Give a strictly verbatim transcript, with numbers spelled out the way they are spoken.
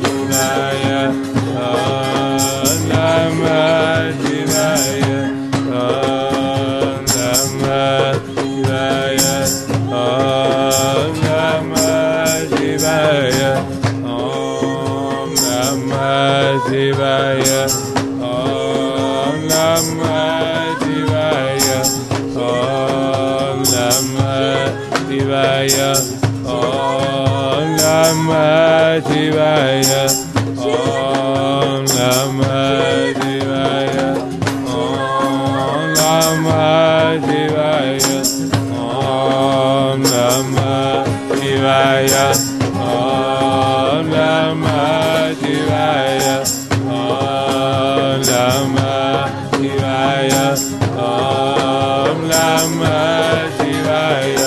Shivaya, Om Namah Shivaya, Om Namah Shivaya, Om Namah Shivaya, Om Namah Shivaya, Om Namah Shivaya, Om Namah Shivaya, Om Namah Shivaya, Om Namah Shivaya, Om Namah Shivaya, Om Namah Shivaya, Om Namah Shivaya, Om Namah Shivaya, Om Namah Shivaya.